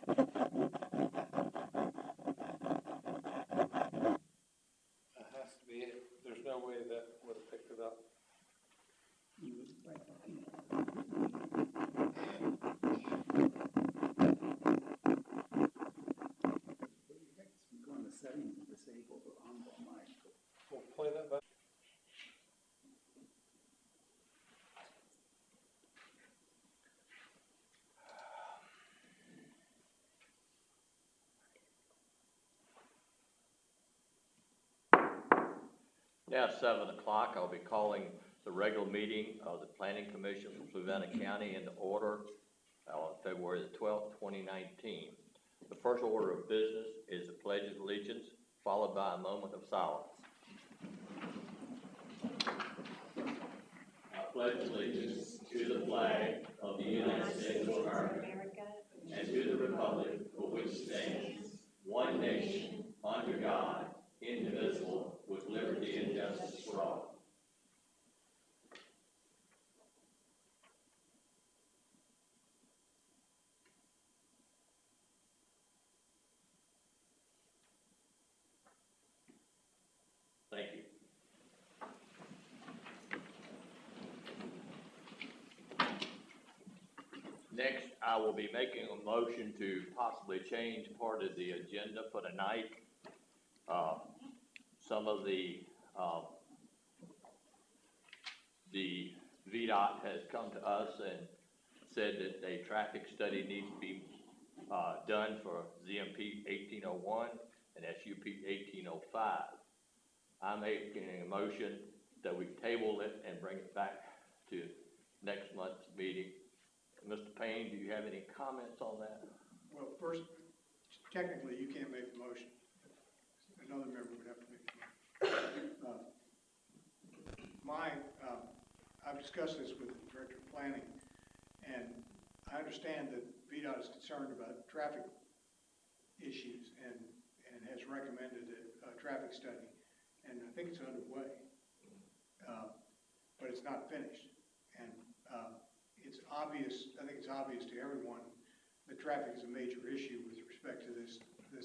has to be, there's no way that would have picked it up. You would write that in. What do you think? Go in the settings and disable the on-call mic. We'll play that back. Now 7 o'clock, I'll be calling the regular meeting of the Planning Commission for Fluvanna County into order on February the 12th, 2019. The first order of business is the Pledge of Allegiance, followed by a moment of silence. I pledge allegiance to the flag of the United States of America and to the republic for which stands one nation under God, indivisible, with liberty and justice for all. Thank you. Next, I will be making a motion to possibly change part of the agenda for tonight. Some of the VDOT has come to us and said that a traffic study needs to be done for ZMP 1801 and SUP 1805. I'm making a motion that we table it and bring it back to next month's meeting. Mr. Payne, do you have any comments on that? Well, first, technically, you can't make the motion. Another member would have to make the motion. I've discussed this with the Director of Planning, and I understand that VDOT is concerned about traffic issues and has recommended a traffic study, and I think it's underway, but it's not finished. And it's obvious, I think it's obvious to everyone that traffic is a major issue with respect to this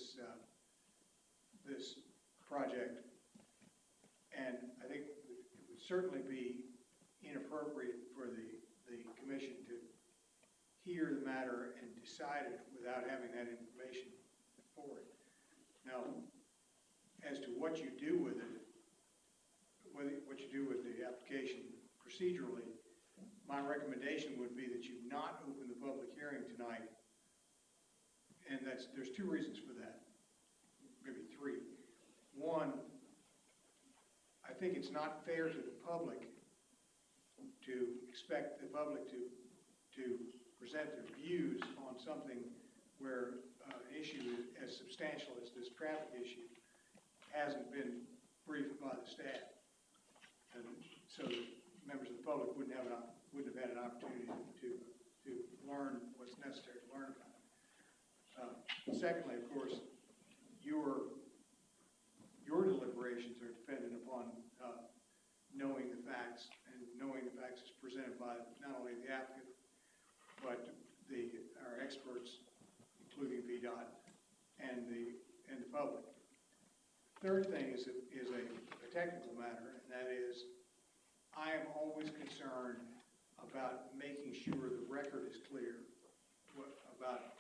project, and I think it would certainly be inappropriate for the commission to hear the matter and decide it without having that information for it. Now, as to what you do with it, what you do with the application procedurally, my recommendation would be that you not open the public hearing tonight, and there's two reasons for that, maybe three. One, I think it's not fair to the public to expect the public to present their views on something where an issue as substantial as this traffic issue hasn't been briefed by the staff, and so members of the public wouldn't have had an opportunity to learn what's necessary to learn about it. Secondly, of course, your deliberations are dependent upon knowing the facts, and knowing the facts is presented by not only the applicant, but our experts, including VDOT and the public. Third thing is a technical matter, and that is I am always concerned about making sure the record is clear about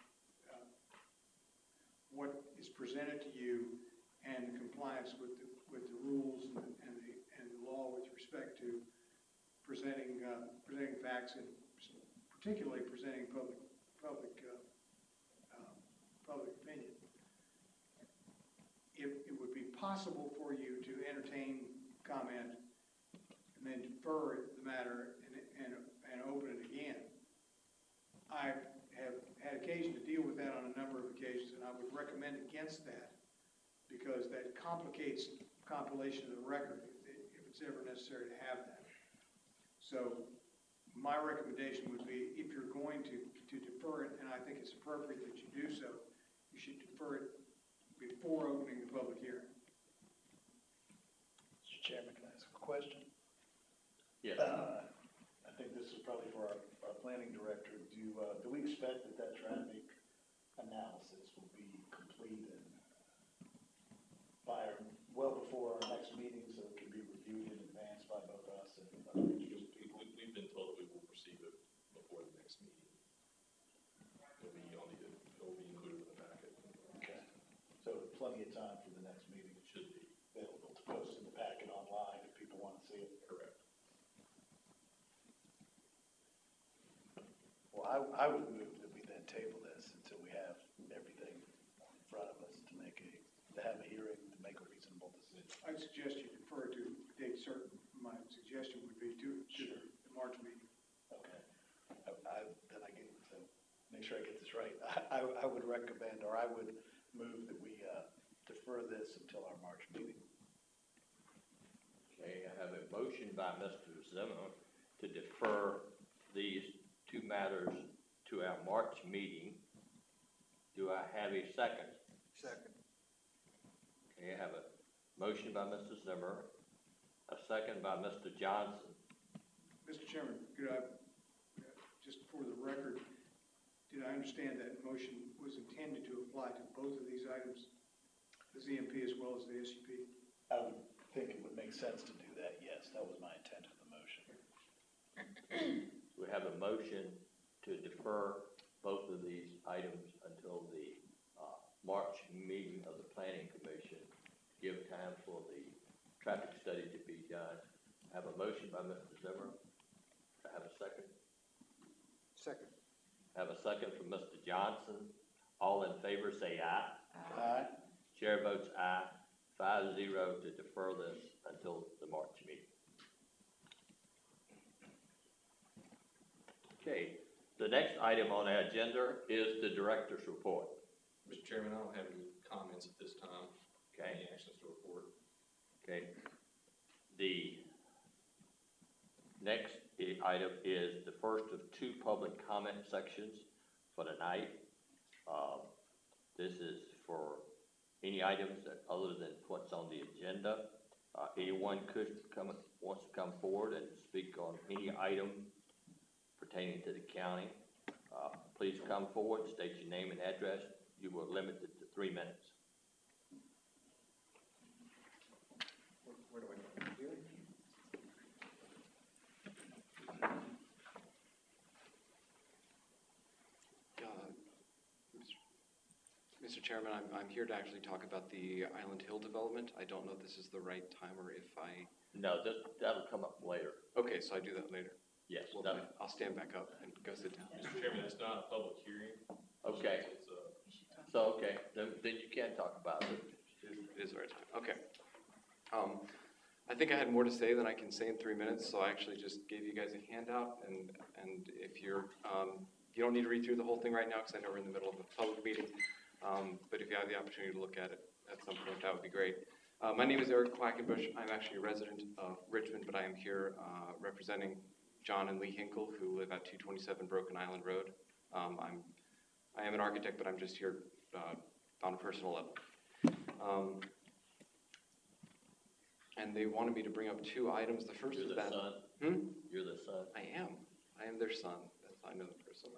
what is presented to you and compliance with the rules and the law with respect to presenting facts and particularly presenting public opinion. It would be possible for you to entertain comment and then defer the matter and open it again. I have had occasion to deal with that on a number of occasions, and I would recommend against that because that complicates compilation of the record if it's ever necessary to have that. So my recommendation would be if you're going to defer it, and I think it's appropriate that you do so, you should defer it before opening the public hearing. Mr. Chairman, can I ask a question? Yes. I think this is probably for our planning director. Do we expect that traffic analysis will be complete and well before our next meeting, so it can be reviewed in advance by both us and other interested people. We've been told that we will receive it before the next meeting. It'll be included in the packet. Okay. So plenty of time for the next meeting. It should be. Available to post in the packet online if people want to see it. Correct. Well, I would move that we then table this until we have everything in front of us to have a hearing, to make a reasonable decision. I'd suggest you defer to a date certain. My suggestion would be to the March meeting. Okay. So make sure I get this right. I would recommend, or I would move that we defer this until our March meeting. Okay, I have a motion by Mr. Zimmer to defer these two matters to our March meeting. Do I have a second? Second. Okay, I have a motion by Mr. Zimmer, a second by Mr. Johnson. Mr. Chairman, could I, just for the record, did I understand that motion was intended to apply to both of these items, the ZMP as well as the SUP? I would think it would make sense to do that, yes. That was my intent of the motion. We have a motion to defer both of these items until the March meeting of the Planning Commission, give time for the traffic study to be done. I have a motion by Mr. Zimmer. I have a second. Second. I have a second from Mr. Johnson. All in favor say aye. Aye. Chair votes aye, 5-0 to defer this until the March meeting. Okay, the next item on our agenda is the director's report. Mr. Chairman, I don't have any comments at this time. Okay. Any actions to report? Okay. The next item is the first of two public comment sections for the night. This is for any items that other than what's on the agenda. Anyone wants to come forward and speak on any item pertaining to the county. Please come forward, state your name and address. You will limit it to 3 minutes. Where do I go? Here? Mr. Chairman, I'm here to actually talk about the Island Hill development. I don't know if this is the right time or if No, that'll come up later. okay, so I do that later. Yes. Well, then I'll stand back up and go sit down. Mr. Chairman, that's not a public hearing. Okay. It's Okay, then you can talk about it. It is the right time. Okay. I think I had more to say than I can say in 3 minutes, so I actually just gave you guys a handout, and if you're, you don't need to read through the whole thing right now because I know we're in the middle of a public meeting, but if you have the opportunity to look at it at some point, that would be great. My name is Eric Quackenbush. I'm actually a resident of Richmond, but I am here representing John and Lee Hinkle, who live at 227 Broken Island Road. I am an architect, but I'm just here on a personal level. And they wanted me to bring up two items. The first You're is the that... son? You're the son? I am their son. I know them personally.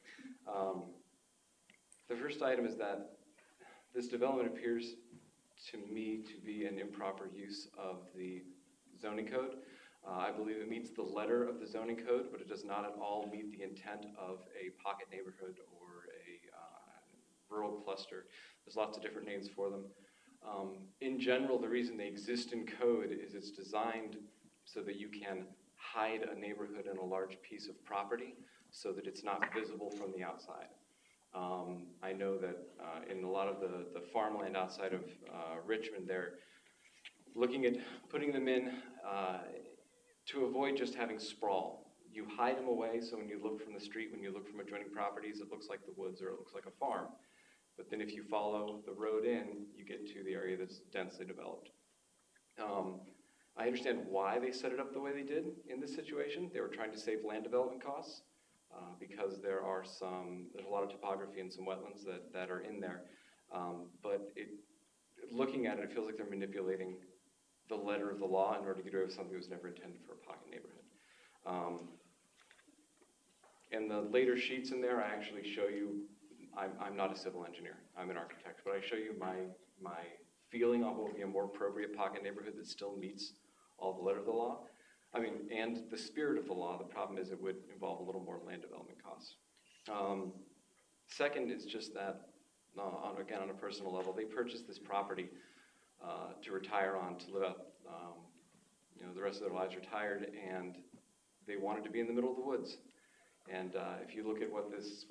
The first item is that this development appears to me to be an improper use of the zoning code. I believe it meets the letter of the zoning code, but it does not at all meet the intent of a pocket neighborhood or a rural cluster. There's lots of different names for them. In general, the reason they exist in code is it's designed so that you can hide a neighborhood in a large piece of property so that it's not visible from the outside. I know that in a lot of the farmland outside of Richmond, they're looking at putting them in to avoid just having sprawl. You hide them away so when you look from the street, when you look from adjoining properties, it looks like the woods or it looks like a farm. But then if you follow the road in, you get to the area that's densely developed. I understand why they set it up the way they did in this situation. They were trying to save land development costs because there's a lot of topography and some wetlands that are in there. But looking at it, it feels like they're manipulating the letter of the law in order to get rid of something that was never intended for a pocket neighborhood. In the later sheets in there, I actually show you I'm not a civil engineer, I'm an architect, but I show you my feeling on what would be a more appropriate pocket neighborhood that still meets all the letter of the law. I mean, and the spirit of the law. The problem is it would involve a little more land development costs. Second is just that, again, on a personal level, they purchased this property to retire on, to live out, the rest of their lives retired, and they wanted to be in the middle of the woods. And if you look at what this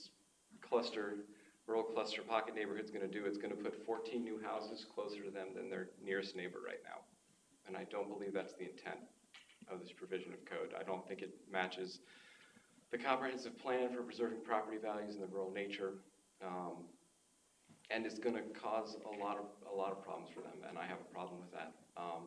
rural cluster pocket neighborhood is going to do, it's going to put 14 new houses closer to them than their nearest neighbor right now. And I don't believe that's the intent of this provision of code. I don't think it matches the comprehensive plan for preserving property values and the rural nature, and it's going to cause a lot of problems for them, and I have a problem with that.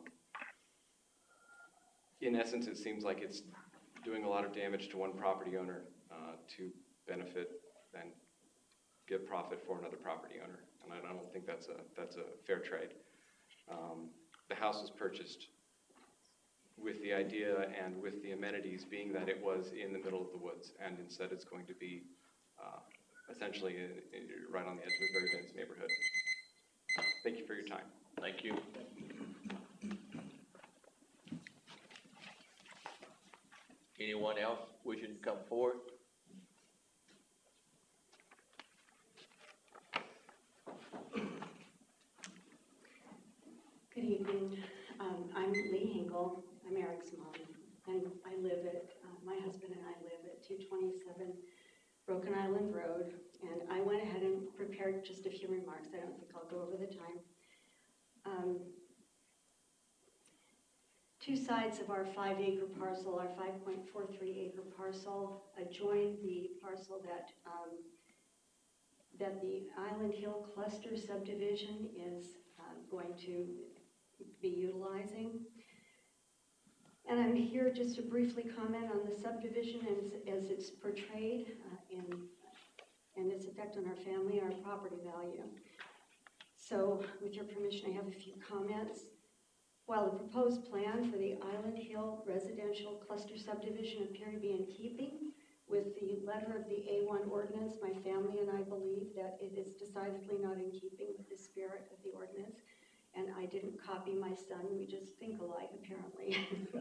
In essence, it seems like it's doing a lot of damage to one property owner to benefit and get profit for another property owner, and I don't think that's a fair trade. The house was purchased with the idea and with the amenities being that it was in the middle of the woods, and instead it's going to be essentially right on the edge of a very dense neighborhood. Thank you for your time. Thank you. Anyone else wishing to come forward? Good evening. I'm Lee Hinkle. I'm Eric's mom, and I live at, my husband and I live at 227 Broken Island Road, and I went ahead and prepared just a few remarks. I don't think I'll go over the time. Two sides of our 5-acre parcel, our 5.43-acre parcel, adjoin the parcel that the Island Hill Cluster subdivision is going to be utilizing. And I'm here just to briefly comment on the subdivision as it's portrayed and its effect on our family, our property value. So with your permission, I have a few comments. While the proposed plan for the Island Hill residential cluster subdivision appear to be in keeping with the letter of the A1 ordinance, my family and I believe that it is decidedly not in keeping with the spirit of the ordinance. And I didn't copy my son, we just think alike, apparently.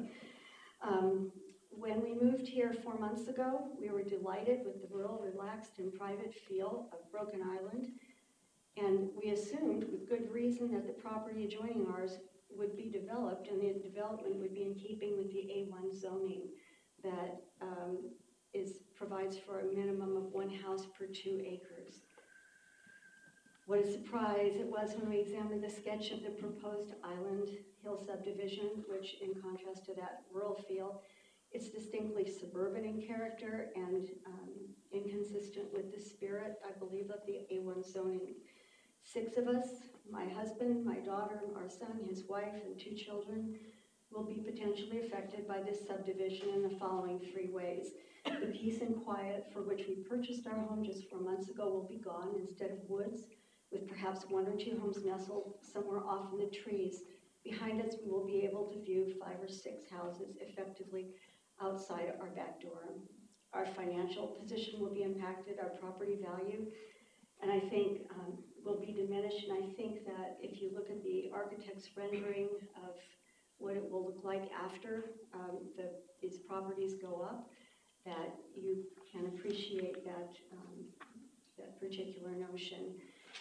When we moved here 4 months ago, we were delighted with the rural, relaxed, and private feel of Broken Island. And we assumed, with good reason, that the property adjoining ours would be developed, and the development would be in keeping with the A1 zoning that provides for a minimum of 1 house per 2 acres. What a surprise it was when we examined the sketch of the proposed Island Hill subdivision, which, in contrast to that rural feel, it's distinctly suburban in character and inconsistent with the spirit, I believe, of the A1 zoning. 6 of us, my husband, my daughter, our son, his wife, and 2 children, will be potentially affected by this subdivision in the following 3 ways. The peace and quiet for which we purchased our home just 4 months ago will be gone. Instead of woods, with perhaps 1 or 2 homes nestled somewhere off in the trees, behind us we will be able to view 5 or 6 houses effectively outside our back door. Our financial position will be impacted, our property value, and I think will be diminished. And I think that if you look at the architect's rendering of what it will look like after these properties go up, that you can appreciate that, that particular notion.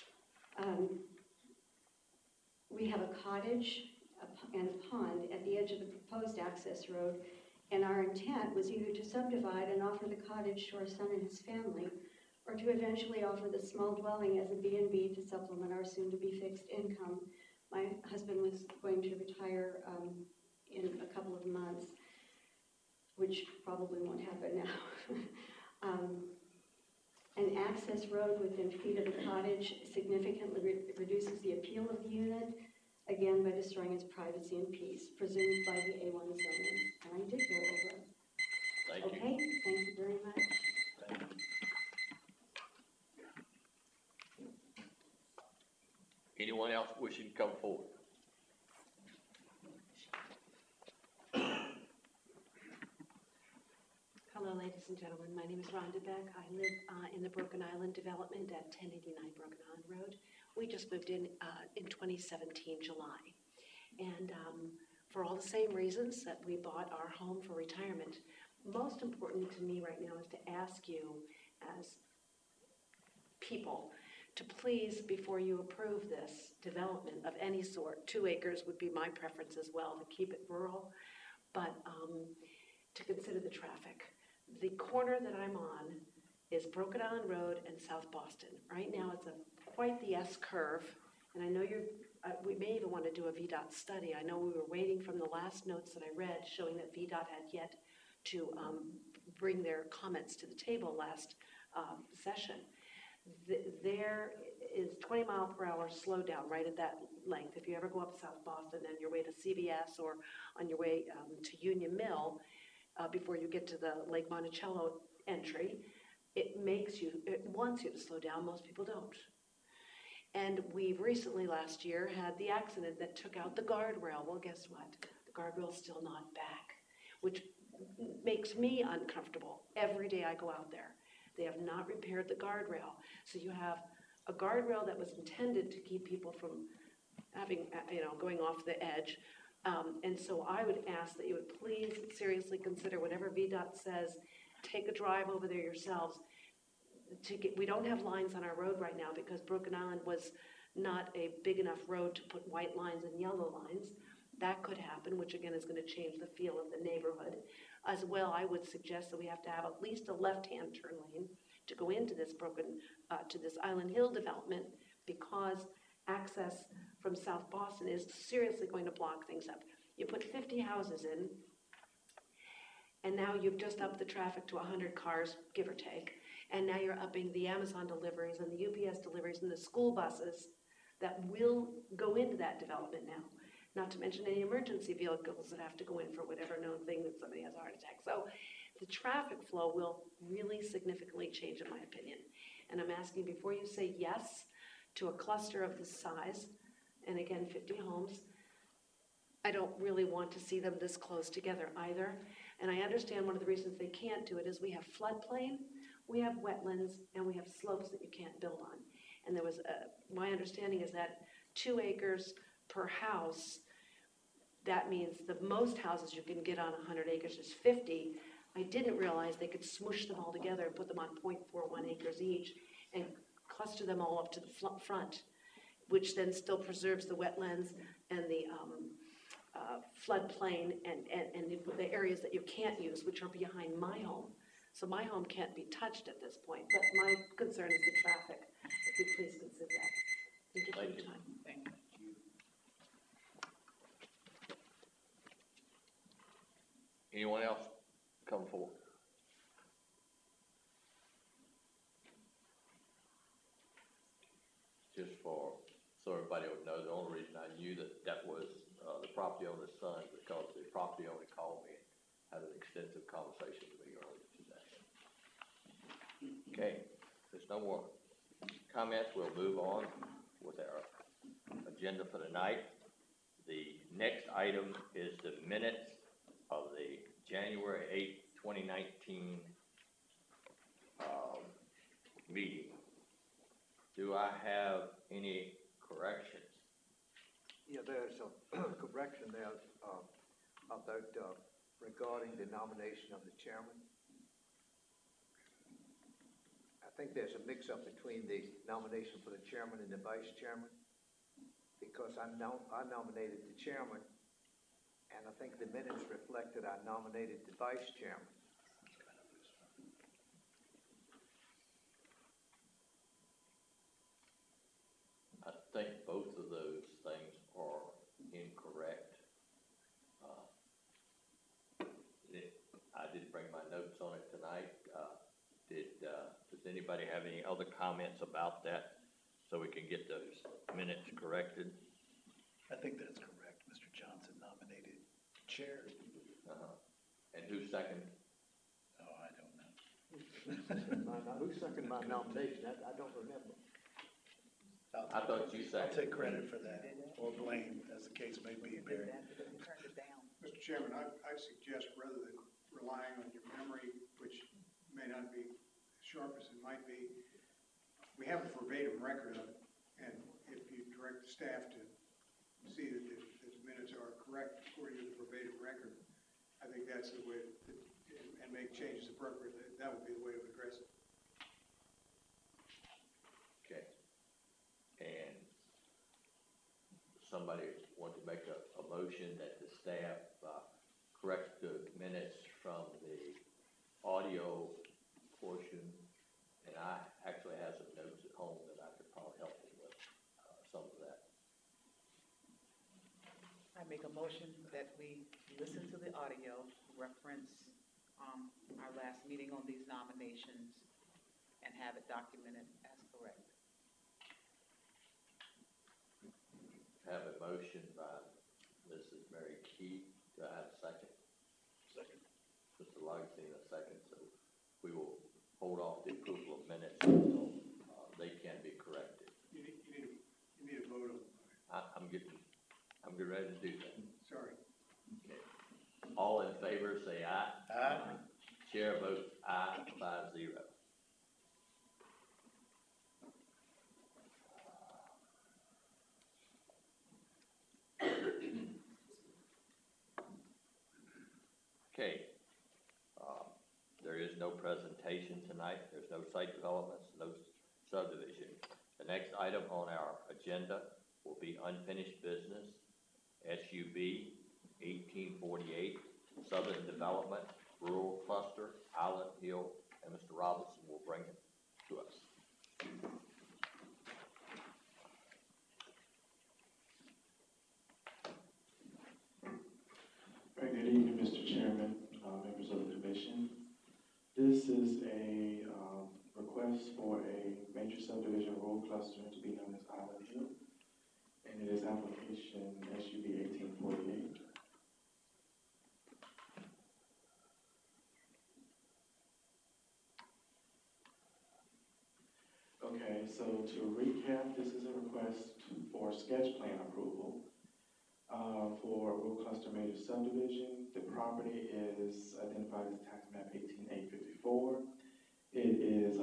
We have a cottage and a pond at the edge of the proposed access road, and our intent was either to subdivide and offer the cottage to our son and his family, or to eventually offer the small dwelling as a B&B to supplement our soon-to-be fixed income. My husband was going to retire in a couple of months, which probably won't happen now. An access road within feet of the cottage significantly reduces the appeal of the unit, again by destroying its privacy and peace, presumed by the A1 zoning. And I did go over it. Thank you. Okay, thank you very much. Thank you. Anyone else wishing to come forward? Hello, ladies ladies and gentlemen. My name is Rhonda Beck. I live in the Broken Island development at 1089 Broken Island Road. We just moved in 2017, July. And for all the same reasons that we bought our home for retirement, most important to me right now is to ask you as people to please, before you approve this development of any sort, 2 acres would be my preference as well, to keep it rural, but to consider the traffic. The corner that I'm on is Broken Island Road and South Boston. Right now, it's quite the S-curve, and I know we may even want to do a VDOT study. I know we were waiting from the last notes that I read showing that VDOT had yet to bring their comments to the table last session. There is 20 mile per hour slowdown right at that length. If you ever go up South Boston on your way to CVS or on your way to Union Mill, before you get to the Lake Monticello entry, it wants you to slow down. Most people don't. And we recently, last year, had the accident that took out the guardrail. Well, guess what? The guardrail's still not back, which makes me uncomfortable every day I go out there. They have not repaired the guardrail. So you have a guardrail that was intended to keep people from having, going off the edge. And so I would ask that you would please seriously consider whatever VDOT says, take a drive over there yourselves. We don't have lines on our road right now because Broken Island was not a big enough road to put white lines and yellow lines. That could happen, which again is going to change the feel of the neighborhood. As well, I would suggest that we have to have at least a left-hand turn lane to go into this to this Island Hill development, because access from South Boston is seriously going to block things up. You put 50 houses in, and now you've just upped the traffic to 100 cars, give or take, and now you're upping the Amazon deliveries and the UPS deliveries and the school buses that will go into that development now. Not to mention any emergency vehicles that have to go in for whatever known thing that somebody has a heart attack. So the traffic flow will really significantly change, in my opinion. And I'm asking, before you say yes to a cluster of this size, and again, 50 homes, I don't really want to see them this close together either. And I understand one of the reasons they can't do it is we have floodplain, we have wetlands, and we have slopes that you can't build on. And there was, my understanding is that 2 acres per house, that means the most houses you can get on 100 acres is 50. I didn't realize they could smush them all together and put them on 0.41 acres each and cluster them all up to the front, which then still preserves the wetlands and the floodplain and the areas that you can't use, which are behind my home. So my home can't be touched at this point, but my concern is the traffic. If you please consider that. Thank you for your time. Thank you. Anyone else come forward? Just so everybody would know, the only reason I knew that was the property owner's son, because the property owner called me and had an extensive conversation with me earlier today. Okay, if there's no more comments, we'll move on with our agenda for the night. The next item is the minutes of the January 8th, 2019 meeting. Do I have any corrections? Yeah, there's a correction there about regarding the nomination of the chairman. I think there's a mix-up between the nomination for the chairman and the vice chairman, because I nominated the chairman, and I think the minutes reflected I nominated the vice chairman. I think both of those things are incorrect. I didn't bring my notes on it tonight. Does anybody have any other comments about that so we can get those minutes corrected? I think that's correct. Mr. Johnson nominated chair. And who seconded? Oh, I don't know. Who seconded my nomination? I don't remember. I thought you I'll seconded. take credit for that, or blame, as the case may be, Barry. Mr. Chairman, I suggest rather than relying on your memory, which may not be as sharp as it might be. We have a verbatim record of it, and if you direct the staff to see that the minutes are correct according to the verbatim record, I think that's the way, and make changes appropriately, that would be the way to address it. Okay. And somebody want to make a motion that the staff correct the minutes from the audio portion, and I actually have some notes at home that I could probably help them with some of that. I make a motion that we listen to the audio, reference our last meeting on these nominations, and have it documented as correct. Have a motion by Mrs. Mary Key. Do I have a second? Second. Mr. Lauderdale, a second. So we will hold off the approval of minutes until they can be corrected. You need a vote on it. I'm getting ready to do that. Sorry. Okay. All in favor, say aye. Aye. Chair votes aye, 5-0. Okay. There is no presentation tonight. There's no site developments, no subdivision. The next item on our agenda will be unfinished business, SUB 1848, Southern Development, Rural Cluster, Island Hill, and Mr. Robinson will bring it to us. Good evening, Mr. Chairman, members of the commission. This is a request for a major subdivision rural cluster to be known as Island Hill, and it is application SUB 1848. Okay, so to recap, this is a request for sketch plan approval for rural cluster major subdivision. The property is identified as tax map 18854. It is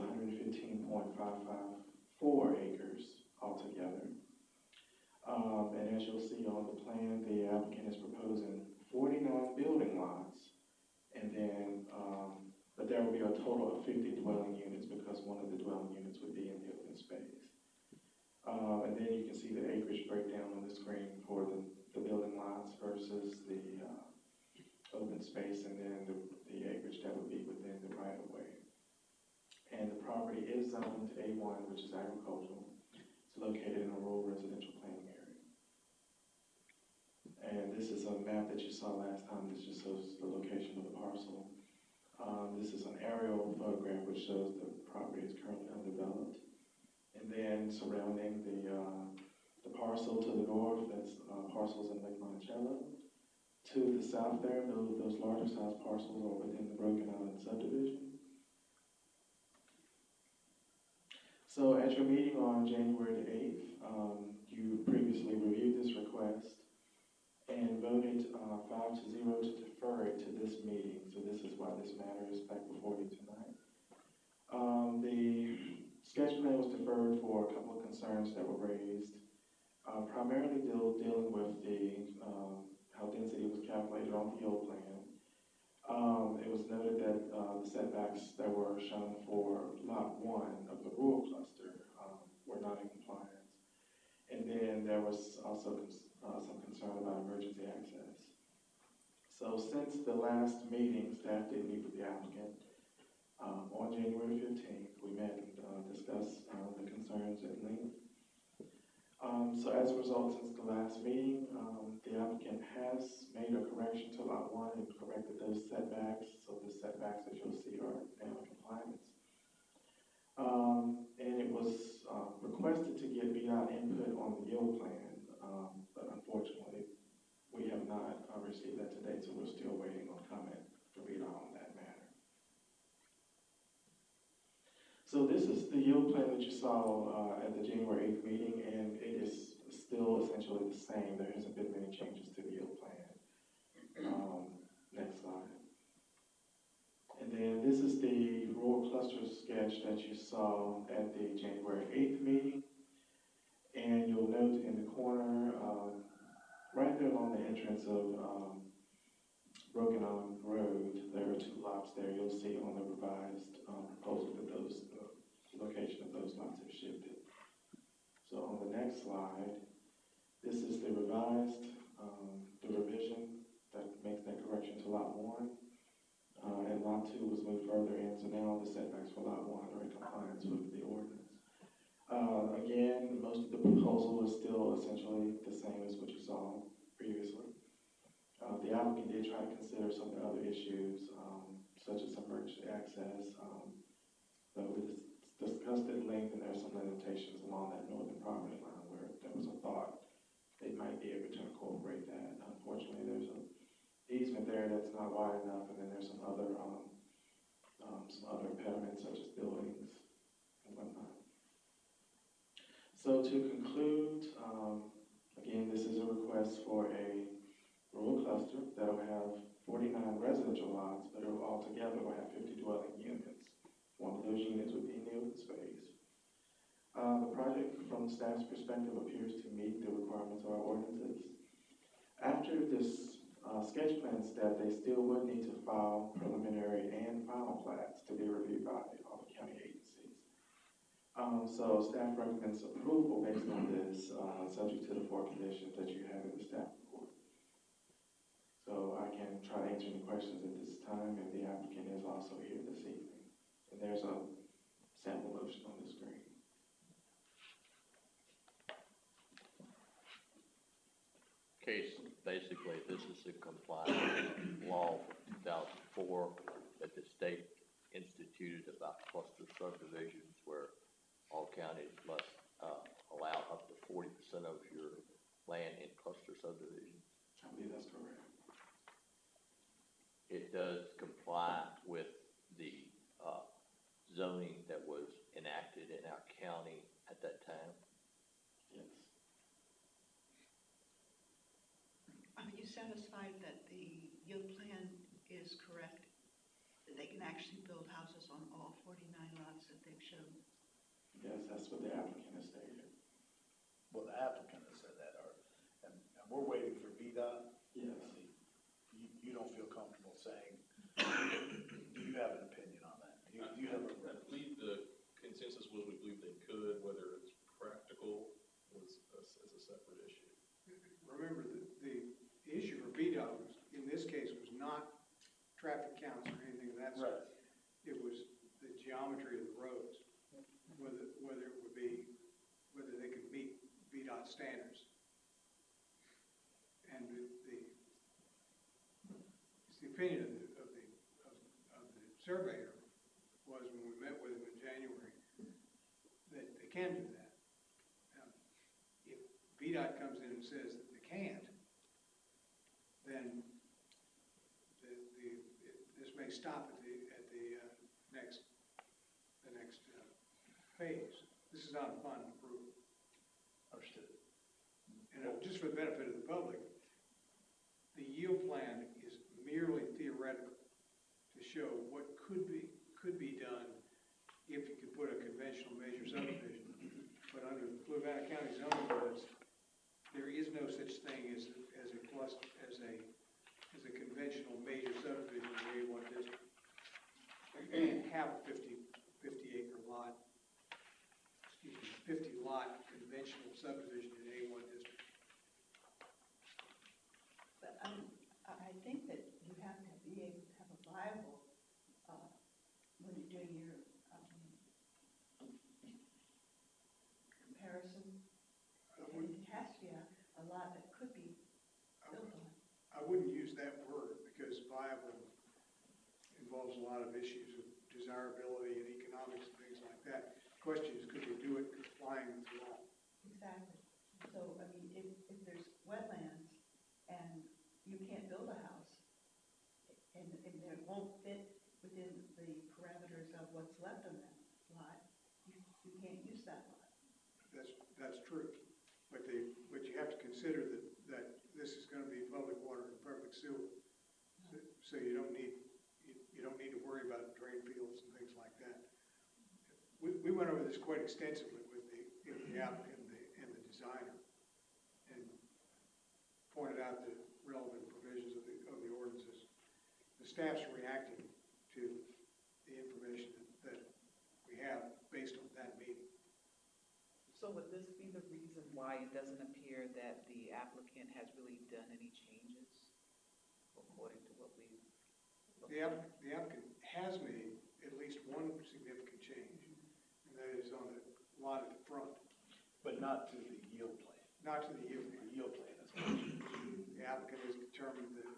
115.554 acres altogether. And as you'll see on the plan, the applicant is proposing 49 building lots, and then, but there will be a total of 50 dwelling units because one of the dwelling units would be in the open space. And then you can see the acreage breakdown on the screen for the building lots versus the open space, and then the acreage that would be within the right-of-way. And the property is zoned A1, which is agricultural. It's located in a rural residential planning area. And this is a map that you saw last time. This just shows the location of the parcel. This is an aerial photograph which shows the property is currently undeveloped. And then surrounding the parcel to the north, that's parcels in Lake Monticello. To the south there, those larger size parcels are within the Broken Island subdivision. So at your meeting on January the 8th, you previously reviewed this request and voted 5-0 to defer it to this meeting. So this is why this matter is back before you tonight. The sketch plan was deferred for a couple of concerns that were raised, primarily dealing with the how density was calculated on the old plan. It was noted that the setbacks that were shown for Lot 1 of the rural cluster were not in compliance. And then there was also some concern about emergency access. So since the last meeting, staff did meet with the applicant. On January 15th, we met and discussed the concerns at length. So as a result, since the last meeting, the applicant has made a correction to Lot 1 and corrected those setbacks. So the setbacks that you'll see are now in compliance. And it was requested to get VDOT input on the yield plan, but unfortunately, we have not received that today, so we're still waiting on comment from VDOT on that matter. So this is the yield plan that you saw at the January 8th meeting, and it is still essentially the same. There hasn't been many changes to the yield plan. Next slide. And then this is the rural cluster sketch that you saw at the January 8th meeting. And you'll note in the corner, right there along the entrance of Broken Arm Road, there are 2 lots there. You'll see on the revised proposal that those, the location of those lots have shifted. So on the next slide, this is the revised, the revision that makes that correction to lot 1. And lot 2 was moved further in, so now the setbacks for lot 1 are in compliance with the ordinance. Again, most of the proposal is still essentially the same as what you saw previously. The applicant did try to consider some of the other issues, such as emergency access, but we discussed at length, and there are some limitations along that northern property line where there was a thought they might be able to incorporate that. Unfortunately, there's an easement there that's not wide enough, and then there's some other impediments such as buildings and whatnot. So to conclude, again, this is a request for a rural cluster that will have 49 residential lots, but it will altogether will have 50 dwelling units. One of those units would be in the open space. The project, from staff's perspective, appears to meet the requirements of our ordinances. After this sketch plan step, they still would need to file preliminary and final plats to be reviewed by all the county agencies. So staff recommends approval based on this, subject to the 4 conditions that you have in the staff report. So I can try to answer any questions at this time, and the applicant is also here this evening. And there's a sample motion on the screen. Case, basically, this is to comply with law 2004 that the state instituted about cluster subdivisions, where all counties must allow up to 40% of your land in cluster subdivisions. I believe that's correct. It does comply with the zoning that was enacted in our county at that time. Yes. Are you satisfied that the yield plan is correct? That they can actually build houses on all 49 lots that they've shown? Yes, that's what the applicant has stated. Well, the applicant has said that, and we're waiting for VDOT. Yes. You don't feel comfortable saying, do you have an opinion on that? Do you have a? I believe the consensus was we believe they could, whether it's practical was a separate issue. Remember, the issue for VDOT was, in this case, was not traffic counts or anything of that sort. It was the geometry of the roads, whether it would be, whether they could meet VDOT standards. And it's the opinion of the surveyor was, when we met with him in January, that they can do that. Now, if VDOT comes in and says that they can't, then this may stop at the next phase. This is not a final approval. Understood. And just for the benefit of the public, the yield plan is merely theoretical to show what could be done if you could put a conventional major subdivision. But under the Fluvanna County zoning ordinance, there is no such thing as a conventional major subdivision in the A1 district. You can't have a 50 acre lot, 50 lot conventional subdivision in A1 district. But I think that you have to be able to have a viable, when you're doing your comparison, it has to be a lot that could be built on. I wouldn't use that word, because viable involves a lot of issues of desirability and economics and things like that. The question is, could you do it complying with the law? Exactly. So, I mean, if there's wetlands and you can't build a house, and it won't fit within the parameters of what's left on that lot, you can't use that lot. That's true. But you have to consider that this is going to be public water and public sewer. So you don't need to worry about we went over this quite extensively with the applicant and the designer, and pointed out the relevant provisions of the ordinances. The staff's reacting to the information that we have based on that meeting. So would this be the reason why it doesn't appear that the applicant has really done any changes according to what we? The applicant has made at least one significant change, and that is on the lot at the front, But not to the yield plan. not to the yield. The yield plan is what The applicant has determined that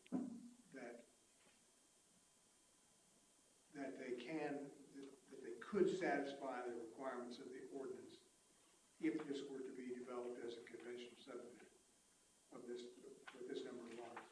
they could satisfy the requirements of the ordinance if this were to be developed as a conventional subdivision of this, with this number of lots.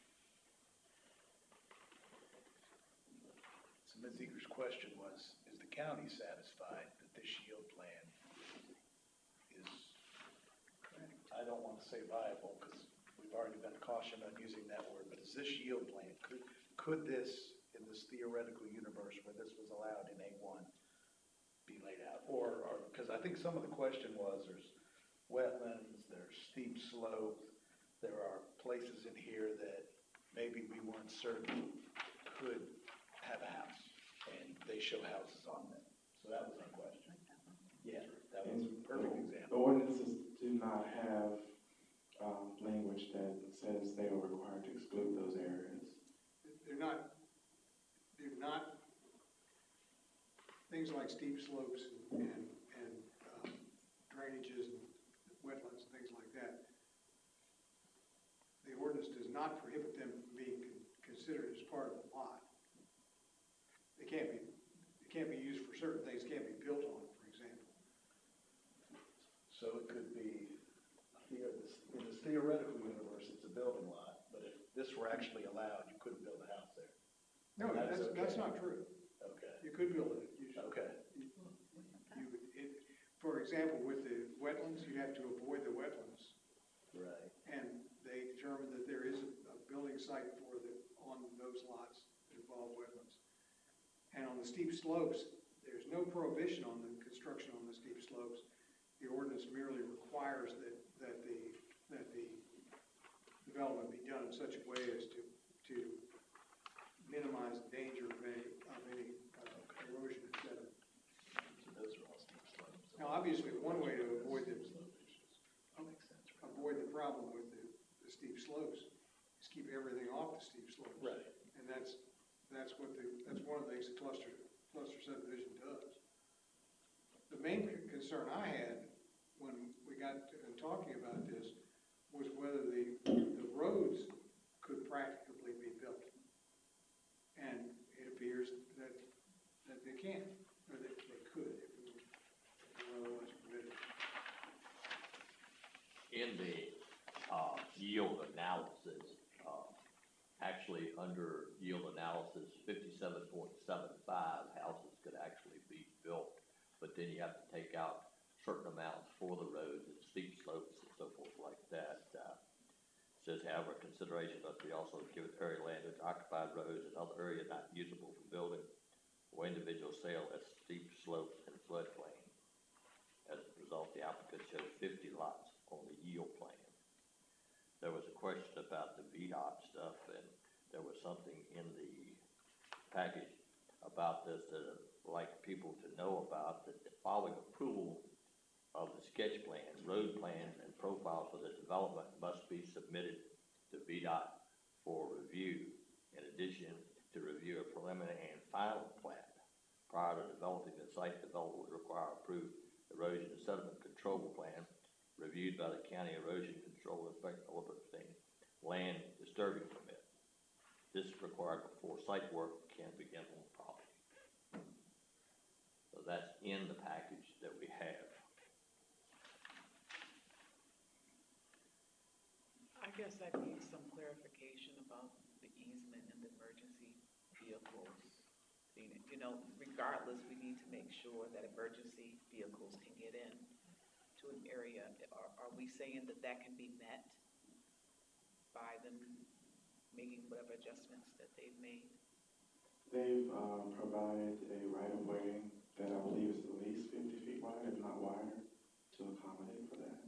So Ms. Eager's question was, is the county satisfied that this yield plan is, I don't want to say viable because we've already been cautioned on using that word, but is this yield plan, could this, in this theoretical universe where this was allowed in A1, be laid out? Or because I think some of the question was, there's wetlands, there's steep slope, there are places in here that maybe we weren't certain could have a house, and they show houses on them. So that was our question. Yeah, that was a perfect The example. ordinances do not have language that says they are required to exclude those areas. They're not, things like steep slopes and drainages and wetlands and things like that. The ordinance does not prohibit them from being considered as part of the lot. It can't be used for certain things, can't be built on, for example. So it could be, in this theoretical universe, it's a building lot, but if this were actually allowed, you couldn't build a house there. No, That is that's okay. not true. Okay, You could build it. okay. For example, with the wetlands, you have to avoid the wetlands. Right. And they determined that there is a building site on those lots that involve wetlands. And on the steep slopes, there's no prohibition on the construction on the steep slopes. The ordinance merely requires that the development be done in such a way as to minimize the danger of any erosion, et cetera. So those are all steep slopes. Now, obviously, one way to avoid the Makes sense, right? problem with the steep slopes is keep everything off the steep slopes. Right. And that's one of the things that cluster subdivision does. The main concern I had when we got to talking about this was whether the roads could practically be built. And it appears that they can't, or that they could if it were otherwise permitted. In the yield analysis, actually under yield analysis, 57.75 houses could actually be built, but then you have to take out certain amounts for the roads and steep slopes and so forth like that. Says, however, consideration must be also given area land and occupied roads and other area not usable for building or individual sale as steep slopes and floodplain. As a result, the applicant shows 50 lots on the yield plan. There was a question about the VDOT stuff, and there was something in the package about this that I'd like people to know about, that following approval of the sketch plans, road plans, and profiles for the development must be submitted to VDOT for review. In addition to review a preliminary and final plat prior to developing the site, development would require approved erosion and sediment control plan reviewed by the county erosion control inspector or land disturbing permit. This is required before site work can begin on the property. So that's in the package that we have. I guess I need some clarification about the easement and the emergency vehicles. You know, regardless, we need to make sure that emergency vehicles can get in to an area. Are we saying that can be met by them making whatever adjustments that they've made? They've provided a right-of-way that I believe is at least 50 feet wide, if not wider, to accommodate for that.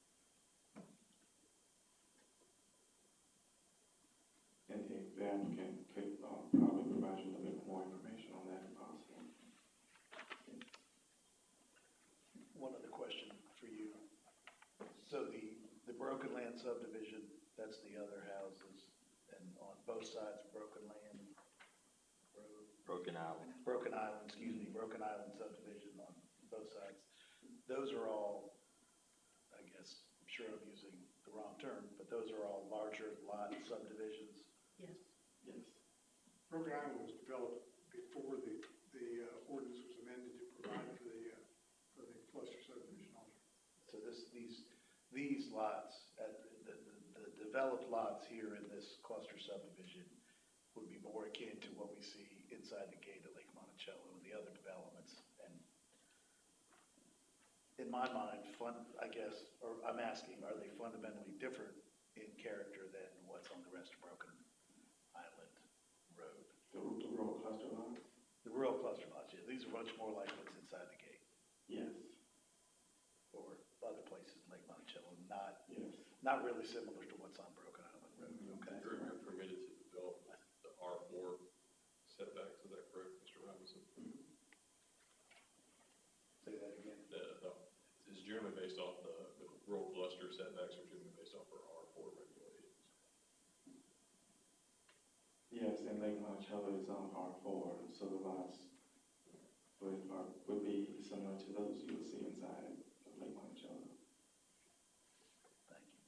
And the applicant could probably provide you a little bit more information on that if possible. One other question for you. So the Broken Land subdivision, that's the other houses, and on both sides of Broken Land Road, Broken Island. Broken Island subdivision on both sides. Those are all, I guess, I'm sure I'm using the wrong term, but those are all larger lot subdivisions. Yes. Yes. Broken Island was developed before the ordinance was amended to provide for the cluster subdivision also. So these lots, the developed lots here in this cluster subdivision would be more akin to what we see inside the gate at Lake Monticello and the other developments. And in my mind, I guess, or I'm asking, are they fundamentally different in character than what's on the rest of Broken Island Road? The rural cluster lots? The rural cluster lots, yeah, these are much more like what's inside the gate Yes. or other places in Lake Monticello, Yes. not really similar to what's on Broken Island Road, okay? You're permitted to develop the R4 setbacks, is that correct, Mr. Robinson? Say that again. Is generally based off the rural cluster setbacks are generally based off our R4 regulations. Yes, and Lake Monticello is on R4, so the lots would be similar to those you would see inside of Lake Monticello. Thank you.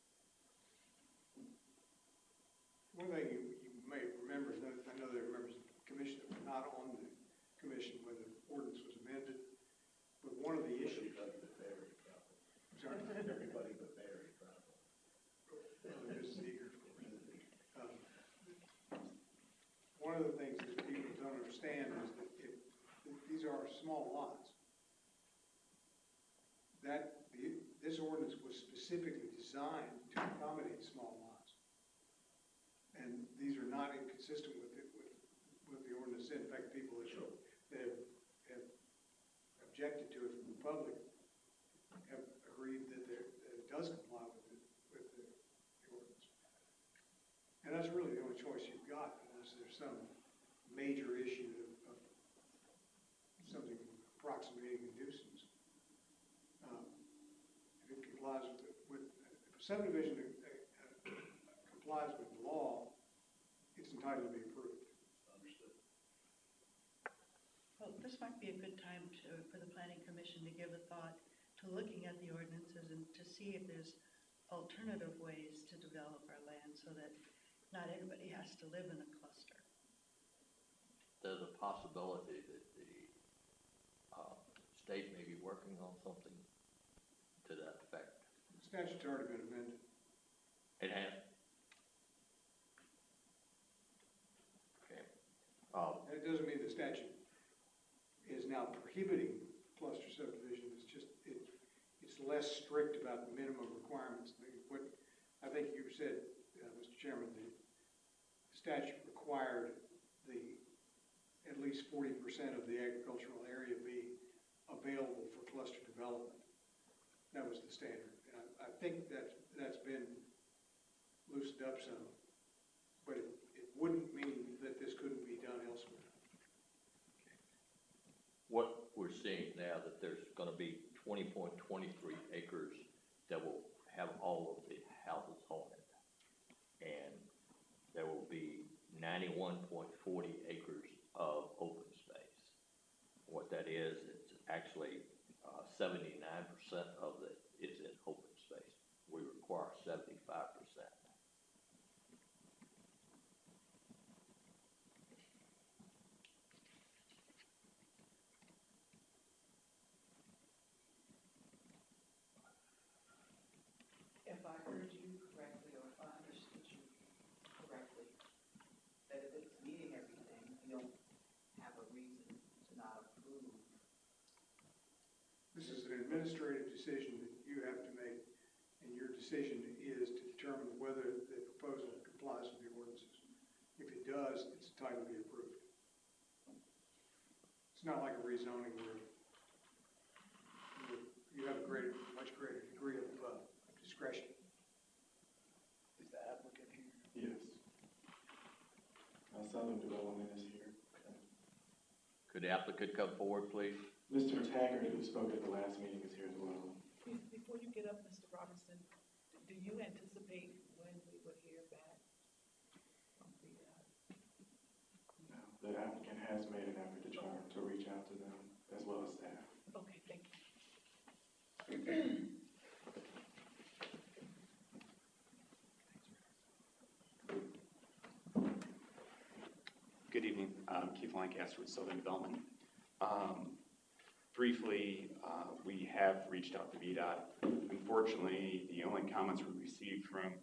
One thing you may remember, is that I know there are members of the commission that were not on the commission when the ordinance was amended, but one of the issues. Everybody but Barry, probably. Well, just eager for it. One of the things that people don't understand is that these are small lots. This ordinance was specifically designed to accommodate small lots. And these are not inconsistent with the ordinance. In fact, people that have objected to it from the public have agreed that it does comply with the ordinance. And that's really the only choice you've got, unless there's some major issue of something approximating a nuisance. If it complies with if a subdivision complies with the law, it's entitled to be approved. Understood. Well, this might be a good time for the planning commission to give a thought to looking at the ordinances and to see if there's alternative ways to develop our land so that not everybody has to live in a cluster. There's a possibility that the state may be working on something to that effect. The statute's already been amended. It has. Okay. And it doesn't mean the statute is now prohibiting cluster subdivision. It's just, it's less strict about the minimum requirements. What I think you said, Mr. Chairman, the statute required at least 40% of the agricultural area be available for cluster development. That was the standard. And I think that's been loosened up some, but it wouldn't mean that this couldn't be done elsewhere. What we're seeing now that there's going to be 20.23 acres that will have all of the houses on it. And there will be 91.40 acres of open space. What that is, it's actually 79% of it is in open space. We require 75%. If I heard you correctly, or if I understood you correctly, that if it's meeting everything, you don't have a reason to not approve. This is an administrative decision that you have to make, and your decision is to determine whether the proposal complies with the ordinances. If it does, it's entitled to be approved. It's not like a rezoning where you have a much greater degree of discretion. Is the applicant here? Yes. Southern Development is here. Could the applicant come forward, please? Mr. Taggart, who spoke at the last meeting, is here as well. Before you get up, Mr. Robinson, do you anticipate when we would hear back from VDOT? No, the applicant has made an effort to try to reach out to them as well as staff. Okay, thank you. Good evening, Keith Lancaster with Southern Development. Briefly, we have reached out to VDOT. Unfortunately, the only comments we received from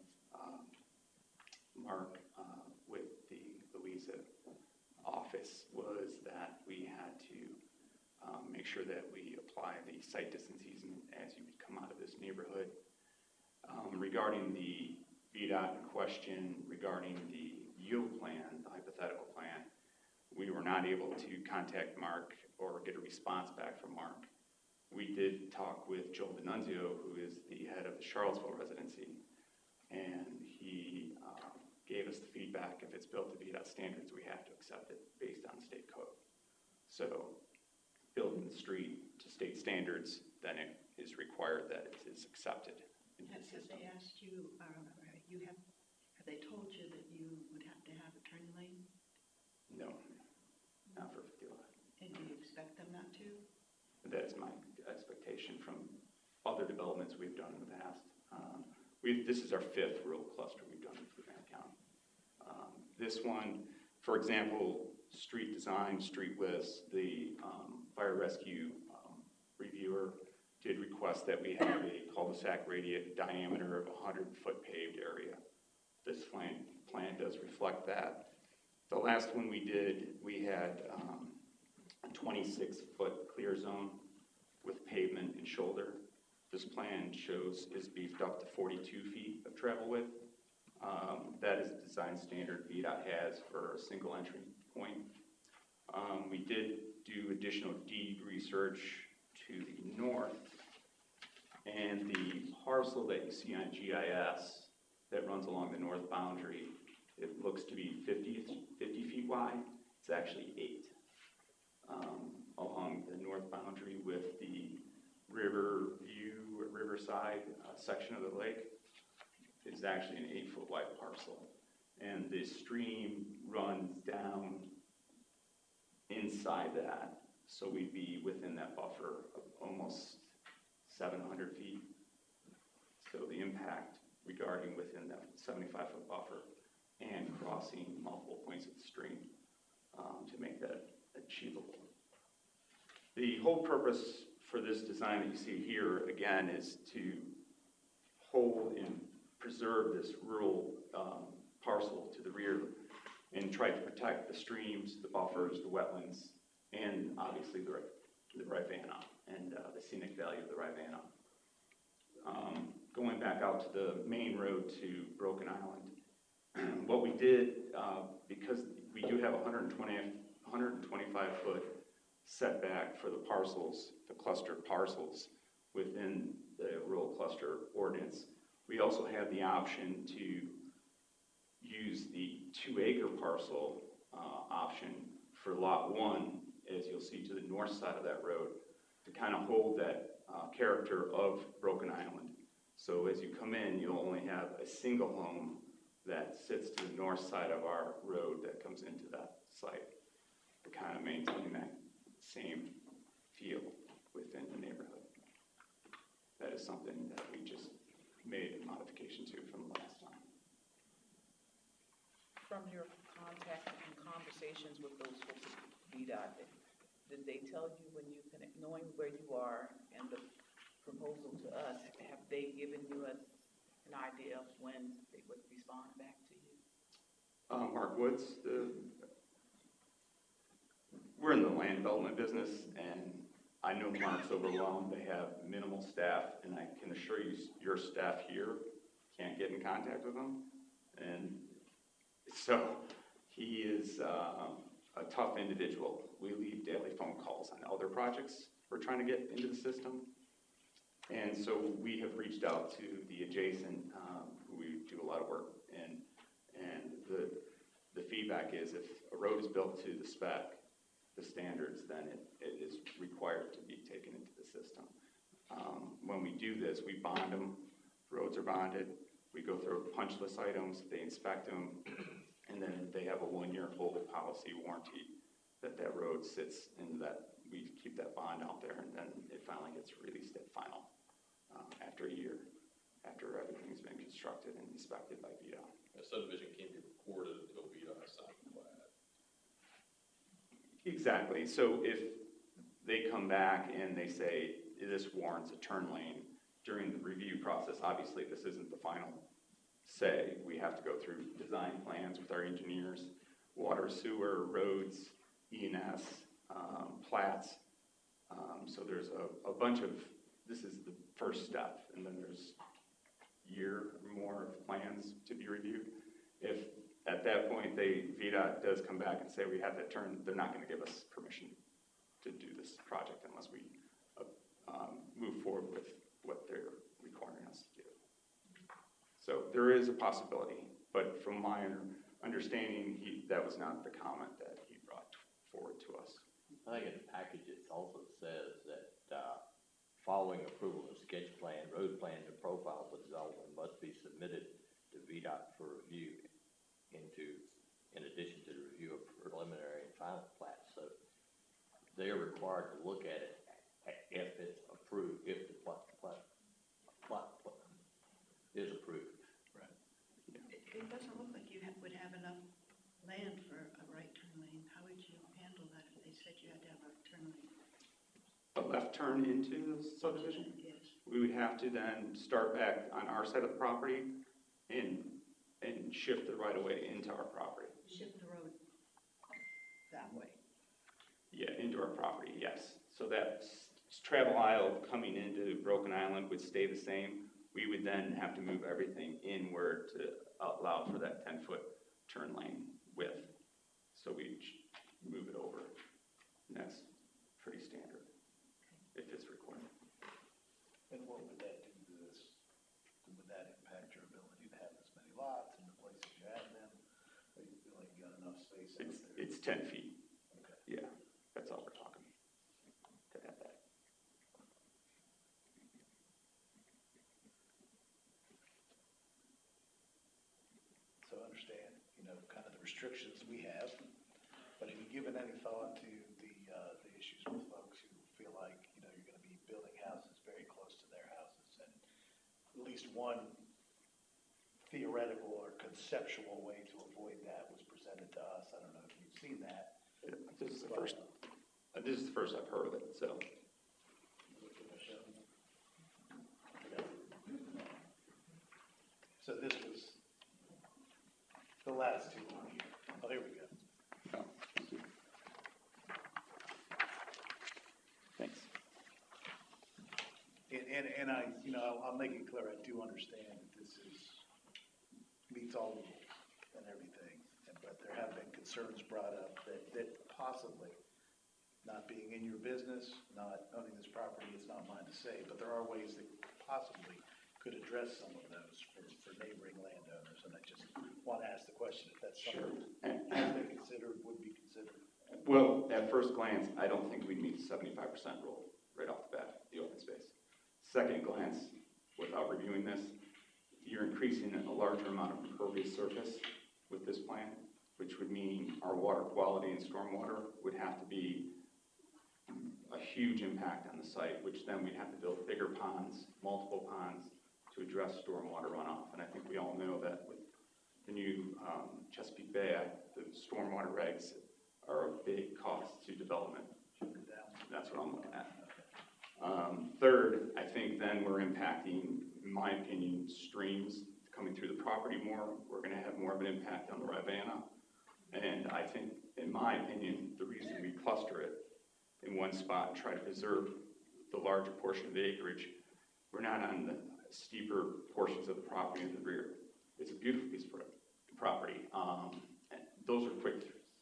Mark with the Louisa office was that we had to make sure that we apply the site distance easement as you would come out of this neighborhood. Regarding the VDOT question regarding the yield plan, the hypothetical plan, we were not able to contact Mark or get a response back from Mark. We did talk with Joel D'Annunzio, who is the head of the Charlottesville residency, and he gave us the feedback, if it's built to VDOT standards, we have to accept it based on state code. So building the street to state standards, then it is required that it is accepted in his Have system. they asked you, have they told you that you would have to have a turning lane? No, not for 50 lot. And do you expect them not to? That is my expectation from other developments we've done in the past. This is our 5th rural cluster we've done in Grant County. This one, for example, street design, street lists, the fire rescue reviewer did request that we have a cul-de-sac diameter of 100-foot paved area. This plan does reflect that. The last one we did, we had a 26-foot clear zone with pavement and shoulder. This plan is beefed up to 42 feet of travel width. That is the design standard VDOT has for a single entry point. We did do additional deed research to the north, and the parcel that you see on GIS that runs along the north boundary, it looks to be 50 feet wide. It's actually 8 along the north boundary with the river view or riverside section of the lake. It's actually an 8-foot wide parcel. And the stream runs down inside that, so we'd be within that buffer of almost 700 feet. So the impact regarding within that 75-foot buffer and crossing multiple points of the stream to make that achievable. The whole purpose for this design that you see here, again, is to hold and preserve this rural parcel to the rear and try to protect the streams, the buffers, the wetlands, and obviously the Rivanna and the scenic value of the Rivanna. Going back out to the main road to Broken Island, what we did, because we do have 125-foot setback for the parcels, the cluster parcels within the rural cluster ordinance, we also have the option to use the 2-acre parcel option for lot 1, as you'll see to the north side of that road, to kind of hold that character of Broken Island. So as you come in, you'll only have a single home that sits to the north side of our road that comes into that site, to kind of maintain that same feel within the neighborhood. That is something that we just made a modification to from the last time. From your contact and conversations with those folks at VDOT, did they tell you when you can, knowing where you are and the proposal to us, have they given you an idea of when they would respond back to you? Mark Woods, we're in the land development business, and I know Mark's overwhelmed. They have minimal staff, and I can assure you your staff here can't get in contact with them. And so he is a tough individual. We leave daily phone calls on other projects we're trying to get into the system. And so we have reached out to the adjacent, who we do a lot of work, and the feedback is if a road is built to the spec, the standards, then it is required to be taken into the system. When we do this, we bond them, roads are bonded, we go through punch list items, they inspect them, and then they have a 1-year hold policy warranty that road sits in that, we keep that bond out there, and then it finally gets released at final after a year, after everything's been constructed and inspected by VDOT. A subdivision can't be recorded until VDOT has signed the plat. Exactly. So if they come back and they say, this warrants a turn lane during the review process, obviously this isn't the final say. We have to go through design plans with our engineers, water, sewer, roads, E&S, plats. So there's a bunch of, this is the first step, and then there's a year or more of plans to be reviewed. If at that point VDOT does come back and say we have that turn, they're not going to give us permission to do this project unless we move forward with what they're requiring us to do. So there is a possibility, but from my understanding, that was not the comment that he brought forward to us. I think in the package it also says that following approval of sketch plan, road plan, and profile for development must be submitted to VDOT for review in addition to the review of preliminary and final plats. So they are required to look at it if it's approved, if the plot is approved. Right. It doesn't look like you would have enough land for a right turn lane. How would you handle that if they said you had to have a turn lane? A left turn into the subdivision? Yes. We would have to then start back on our side of the property and shift the right of way into our property. Shift the road that way. Yeah, into our property, yes. So that travel aisle coming into Broken Island would stay the same. We would then have to move everything inward to allow for that 10-foot turn lane width. So we move it over, and that's pretty standard if it's required. And what would that do to this? Would that impact your ability to have as many lots in the places you have them? Or you feel like you got enough space out there? It's 10 feet. Okay. Yeah, that's all we're talking to add that. So understand, kind of the restrictions we have, but have you given any thought to the issues with folks who feel like, you're going to be building houses very close to their houses? And at least one theoretical or conceptual way to avoid that was presented to us. I don't know if you've seen that. This is the first I've heard of it, so. So this was the last two on here. Oh, there we go. Oh, thanks. And I'll make it clear, I do understand that this meets all the rules and everything, but there have been concerns brought up that possibly, not being in your business, not owning this property, it's not mine to say, but there are ways that possibly could address some of those for neighboring landowners, and I just want to ask the question if that's something that has been considered, would be considered. Well, at first glance, I don't think we'd meet the 75% rule right off the bat, the open space. Second glance, without reviewing this, you're increasing a larger amount of impervious surface with this plan, which would mean our water quality and stormwater would have to be a huge impact on the site, which then we'd have to build bigger ponds, multiple ponds, to address stormwater runoff. And I think we all know that with the new Chesapeake Bay Act, the stormwater regs are a big cost to development. That's what I'm looking at. Third, I think then we're impacting, in my opinion, streams coming through the property more. We're going to have more of an impact on the Rivanna. And I think, in my opinion, the reason we cluster it in one spot and try to preserve the larger portion of the acreage, we're not on the steeper portions of the property in the rear. It's a beautiful piece of property. And those are quick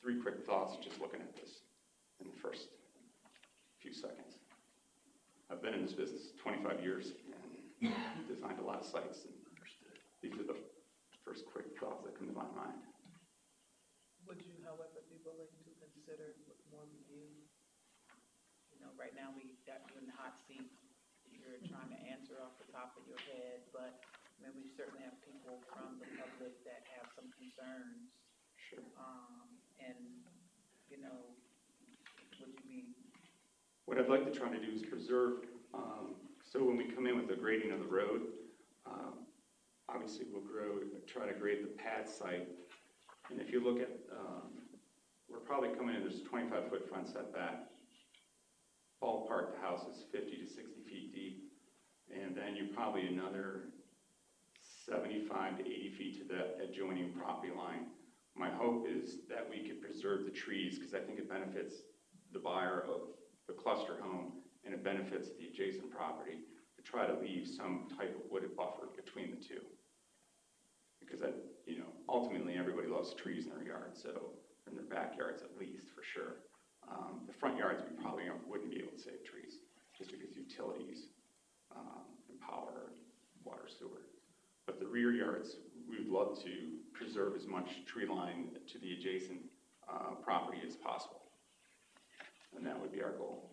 three quick thoughts just looking at this in the first few seconds. I've been in this business 25 years and designed a lot of sites, and these are the first quick thoughts that come to my mind. Would you, however, be willing to consider more review? You know, right now we got you in the hot seat. You're trying to answer off the top of your head, but I mean, we certainly have people from the public that have some concerns. Sure. And, you know, would you be? What I'd like to try to do is preserve, so when we come in with the grading of the road, obviously we'll try to grade the pad site. And if you look at, we're probably coming in, there's a 25-foot front setback. Ballpark, the house is 50 to 60 feet deep. And then you're probably another 75 to 80 feet to the adjoining property line. My hope is that we could preserve the trees because I think it benefits the buyer of the cluster home and it benefits the adjacent property to try to leave some type of wooded buffer between the two. Because ultimately everybody loves trees in their yard, so in their backyards at least, for sure. The front yards we probably wouldn't be able to save trees just because utilities and power, water, sewer. But the rear yards, we would love to preserve as much tree line to the adjacent property as possible. And that would be our goal.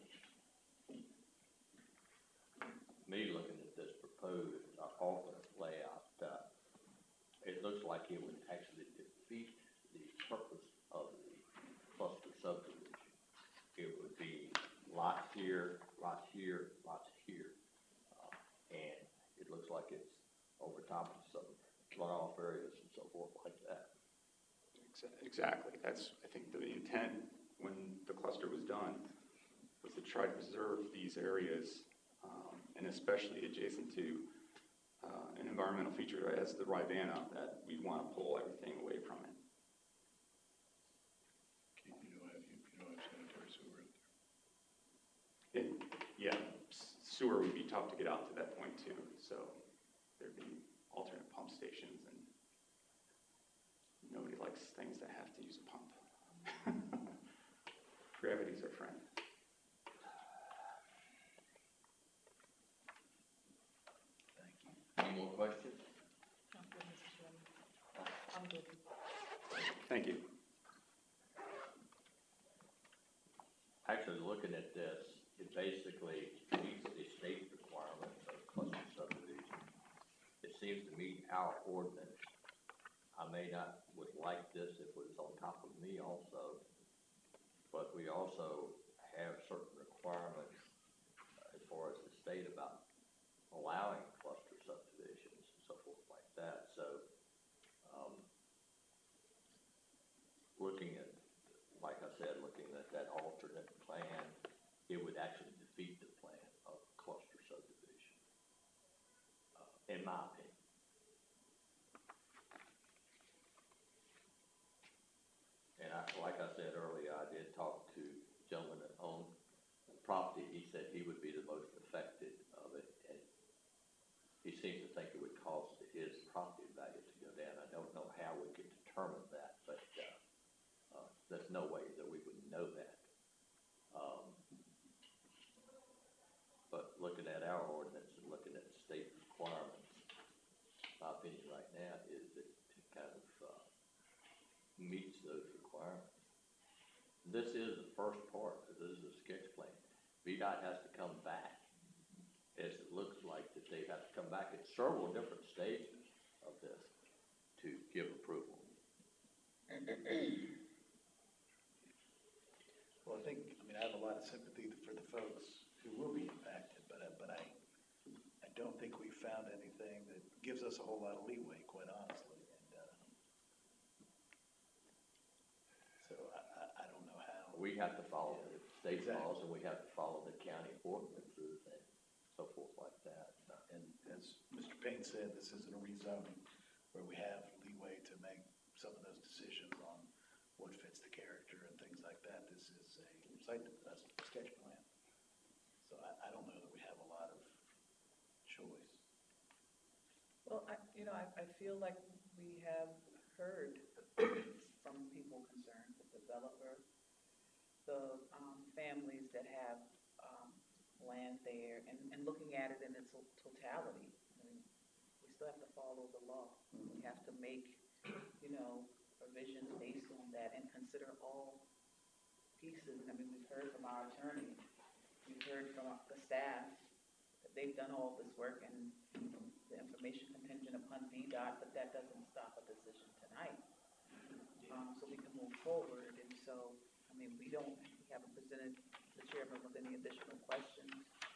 Me looking at this proposed alternate layout, it looks like it would actually defeat the purpose of the cluster subdivision. It would be lots here, lots here, lots here. And it looks like it's over top of some runoff areas and so forth like that. Exactly. That's, I think, the intent when the cluster was done was to try to preserve these areas, and especially adjacent to an environmental feature as the Rivanna, that we want to pull everything away from it. You don't have sanitary sewer out there. Yeah, sewer would be tough to get out to that point too, so there'd be alternate pump stations, and nobody likes things that have to use a pump. Gravity's our friend. Any more questions? I'm good, Mr. Chairman. I'm good. Thank you. Actually, looking at this, it basically meets the state requirements of cluster subdivision. It seems to meet our ordinance. I would like this if it was on top of me also, but we also have certain requirements as far as the state about allowing cluster subdivisions and so forth like that. So, looking at, like I said, looking at that alternate plan, it would actually defeat the plan of cluster subdivision, in my opinion. And like I said earlier, I did talk to a gentleman that owned the property. He said he would be the most affected of it, and he seems to think it would cause his property value to go down. I don't know how we could determine that, but there's no way that we would know that. But looking at our ordinance and looking at the state requirements, my opinion right now is that it kind of meets those requirements. This is the first part, this is a sketch plan. VDOT has to come back, as it looks like that they have to come back at several different stages of this to give approval. Well, I have a lot of sympathy for the folks who will be impacted, but I don't think we found anything that gives us a whole lot of leeway, quite honestly. And so I don't know how. We have to follow the state Exactly. laws, and we have to follow the county ordinances and so forth like that. And as Mr. Payne said, this isn't a rezoning where we have leeway to make some of those decisions on what fits the character and things like that. This is a sketch plan. So I don't know that we have a lot of choice. Well, I feel like we have heard from people concerned with the developer, the families that have land there, and looking at it in its totality. I mean, we still have to follow the law. We have to make, provisions based on that and consider all pieces. I mean, we've heard from our attorney, we've heard from the staff, that they've done all this work and the information contingent upon VDOT, but that doesn't stop a decision tonight. So we can move forward, and so, I mean, we haven't presented the chairman with any additional questions.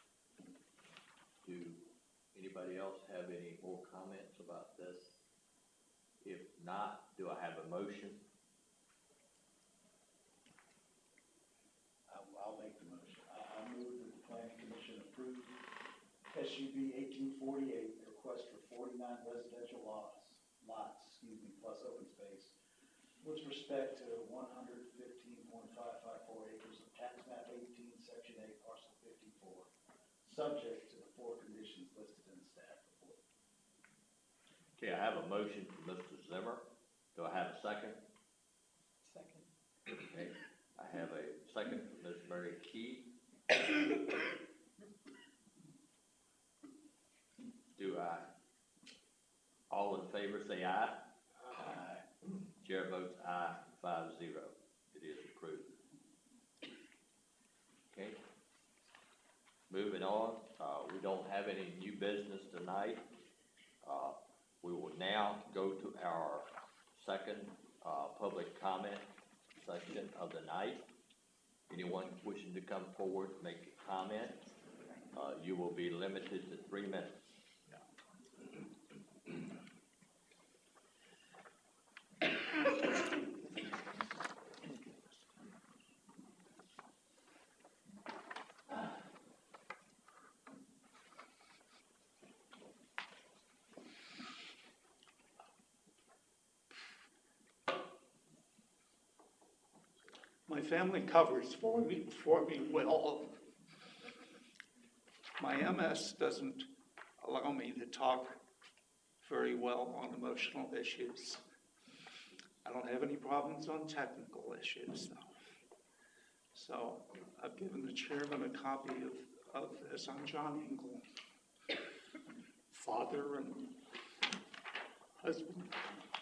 Do anybody else have any more comments about this? If not, do I have a motion? I'll make the motion. I move that the planning commission approve SUB 1848, request for 49 residential lots, plus open space, with respect to 115.554 acres of tax map 18, section 8, parcel 54, subject to the 4 conditions listed in the staff report. Okay, I have a motion from Mr. Zimmer. Do I have a second? Second. Okay, I have a second from Ms. Mary Key. All in favor say aye. Aye. Chair votes aye, 5-0. It is approved. Okay. Moving on, we don't have any new business tonight. We will now go to our second public comment section of the night. Anyone wishing to come forward to make a comment, you will be limited to 3 minutes. My family covers for me well. My MS doesn't allow me to talk very well on emotional issues. I don't have any problems on technical issues, though. So I've given the chairman a copy of this. I'm John Engel, father and husband.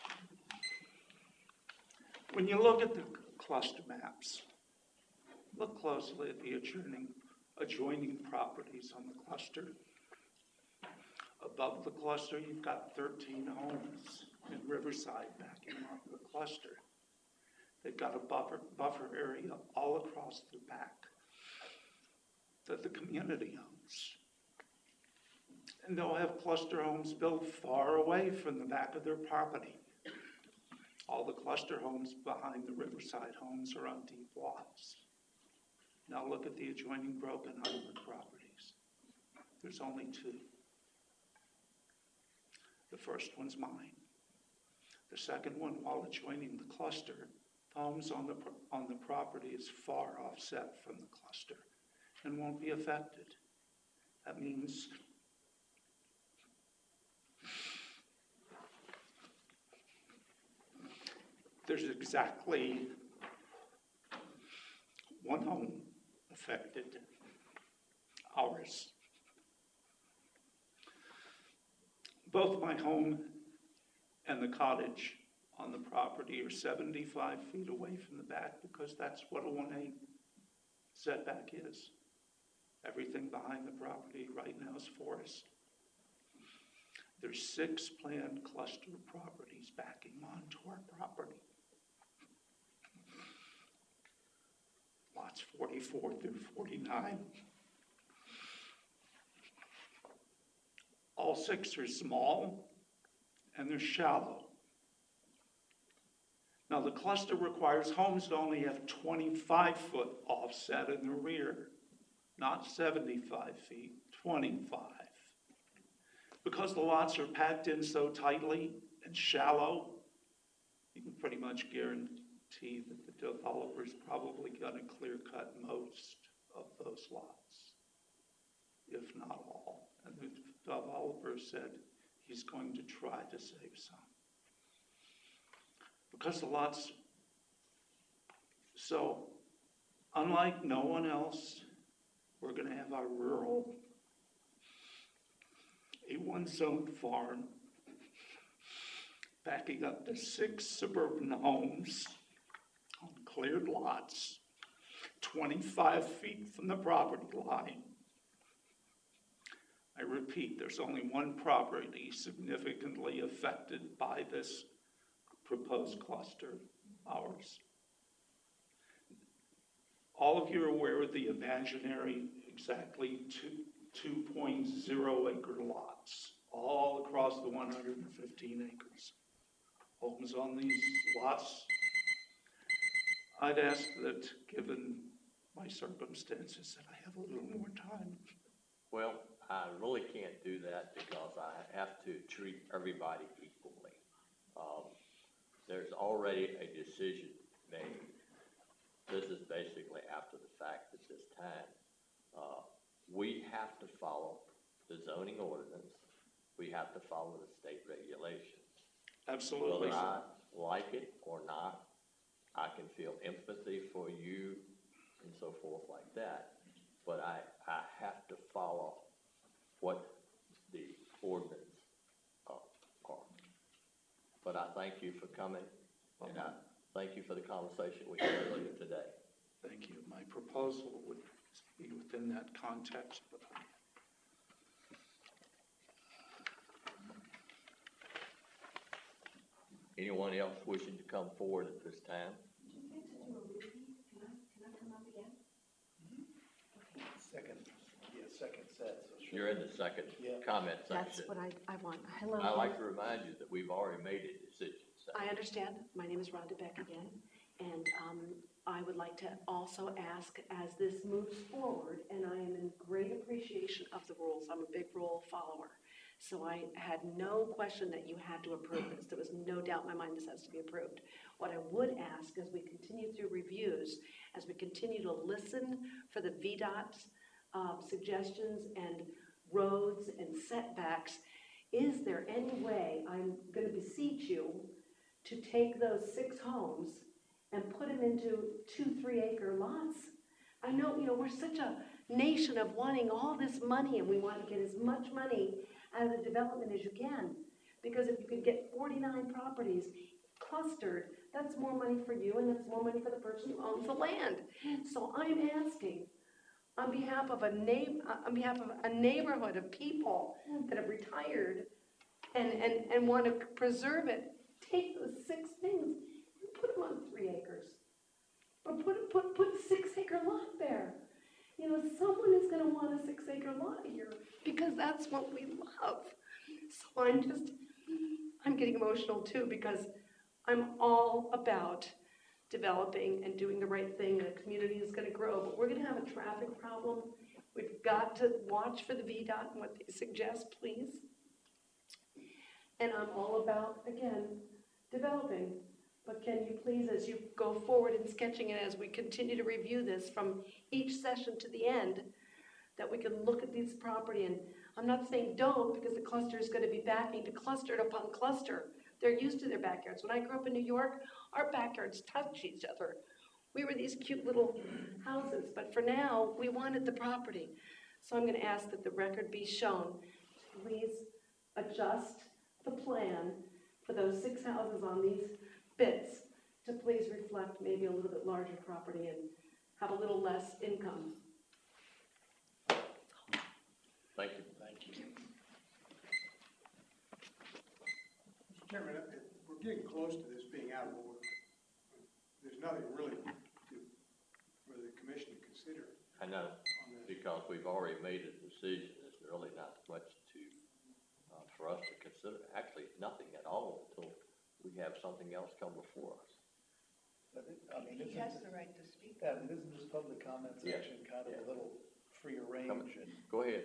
When you look at the cluster maps, look closely at the adjoining properties on the cluster. Above the cluster, you've got 13 homes in Riverside backing up the cluster. They've got a buffer area all across the back that the community owns. And they'll have cluster homes built far away from the back of their property. All the cluster homes behind the Riverside homes are on deep lots. Now look at the adjoining Broken Island properties. There's only 2. The first one's mine. The second one, while adjoining the cluster, the homes on the property is far offset from the cluster and won't be affected. That means there's exactly 1 home affected, ours. Both my home and the cottage on the property are 75 feet away from the back because that's what a 1A setback is. Everything behind the property right now is forest. There's 6 planned cluster properties backing onto our property. Lots 44 through 49. All 6 are small and they're shallow. Now the cluster requires homes to only have 25-foot offset in the rear, not 75 feet, 25. Because the lots are packed in so tightly and shallow, you can pretty much guarantee that the developer's probably going to clear-cut most of those lots, if not all. And the developer said he's going to try to save some. Because the lots So, unlike no one else, we're gonna have our rural A1 zone farm backing up to 6 suburban homes on cleared lots, 25 feet from the property line. I repeat, there's only one property significantly affected by this proposed cluster, ours. All of you are aware of the imaginary exactly 2.0 acre lots, all across the 115 acres. Homes on these lots. I'd ask that, given my circumstances, that I have a little more time. Well, I really can't do that because I have to treat everybody equally. There's already a decision made. This is basically after the fact at this time. We have to follow the zoning ordinance. We have to follow the state regulations. Absolutely. Whether I like it or not, I can feel empathy for you and so forth like that. But I have to follow what the ordinance are. But I thank you for coming, and I thank you for the conversation we had earlier today. Thank you. My proposal would be within that context, but Anyone else wishing to come forward at this time? Can I come up again? Second set, so sure. You're in the second Yeah. comment That's section. what I want. Hello. I'd like to remind you that we've already made a decision. So I understand. My name is Rhonda Beck again. And I would like to also ask, as this moves forward, and I am in great appreciation of the rules. I'm a big rule follower. So I had no question that you had to approve this. There was no doubt in my mind this has to be approved. What I would ask as we continue through reviews, as we continue to listen for the VDOT's suggestions and roads and setbacks, is there any way, I'm going to beseech you, to take those 6 homes and put them into 2-3 acre lots? I know, we're such a nation of wanting all this money, and we want to get as much money out of the development as you can. Because if you could get 49 properties clustered, that's more money for you, and that's more money for the person who owns the land. So I'm asking, on behalf of a neighborhood of people that have retired and want to preserve it, take those 6 things and put them on 3 acres. Or put a 6 acre lot there. Someone is going to want a 6 acre lot here because that's what we love. So I'm getting emotional too because I'm all about developing and doing the right thing. The community is going to grow, but we're going to have a traffic problem. We've got to watch for the VDOT and what they suggest, please. And I'm all about, again, developing. But can you please, as you go forward in sketching it, as we continue to review this from each session to the end, that we can look at this property, and I'm not saying don't, because the cluster is going to be backing to cluster upon cluster. They're used to their backyards. When I grew up in New York, our backyards touched each other. We were these cute little houses, but for now, we wanted the property. So I'm going to ask that the record be shown. Please adjust the plan for those 6 houses on these bits to please reflect maybe a little bit larger property and have a little less income. Thank you. Thank you. Mr. Chairman, we're getting close to this being out of order. There's nothing really for the commission to consider. I know, because we've already made a decision. There's really not much for us to consider. Actually, nothing at all until we have something else come before us. He has the right to speak. Yeah, isn't this public comment section kind of a little freer range? Go ahead.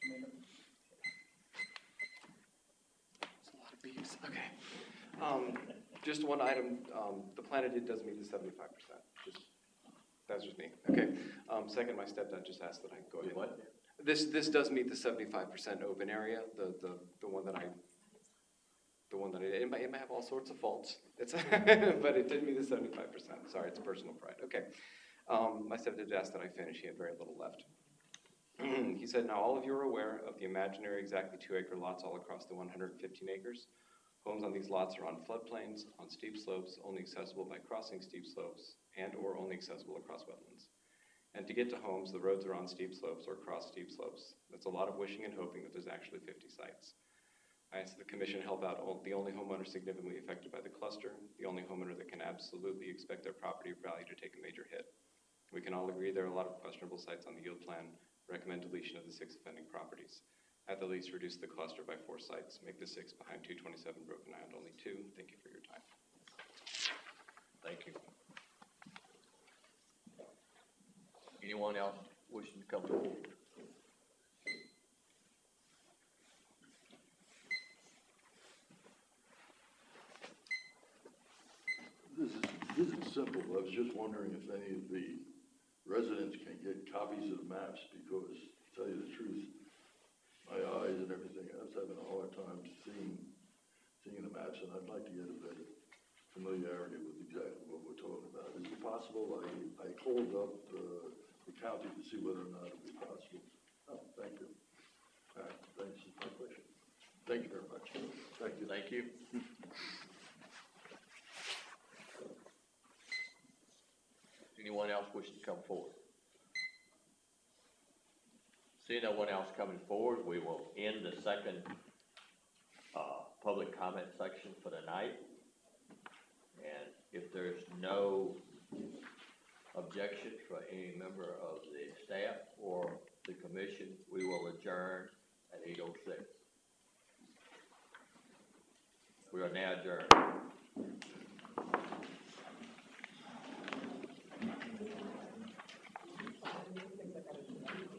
It's a lot of bees. Okay. Just one item. The plan does meet the 75%. That's just me. Okay. Second, my stepdad just asked that I go ahead. What? This does meet the 75% open area. The one that the one that it might have all sorts of faults. It's but it did meet the 75%. Sorry, it's personal pride. Okay. My stepdad asked that I finish. He had very little left. He said, now all of you are aware of the imaginary exactly 2-acre lots all across the 115 acres. Homes on these lots are on floodplains, on steep slopes, only accessible by crossing steep slopes, and or only accessible across wetlands. And to get to homes, the roads are on steep slopes or across steep slopes. That's a lot of wishing and hoping that there's actually 50 sites. I asked the commission to help out the only homeowner significantly affected by the cluster, the only homeowner that can absolutely expect their property value to take a major hit. We can all agree there are a lot of questionable sites on the yield plan. Recommend deletion of the 6 offending properties. At the least, reduce the cluster by 4 sites. Make the 6 behind 227 Broken Island only 2. Thank you for your time. Thank you. Anyone else wishing to come forward? This is simple. I was just wondering if any of the residents can get copies of the maps, because to tell you the truth, my eyes and everything, I was having a hard time seeing the maps, and I'd like to get a bit of familiarity with exactly what we're talking about. Is it possible? I called up the county to see whether or not it was possible. Oh, thank you. All right, thanks for my question. Thank you very much. Thank you. Thank you. Anyone else wishing to come forward? Seeing no one else coming forward, we will end the second public comment section for the night. And if there's no objection for any member of the staff or the commission, we will adjourn at 8:06. We are now adjourned.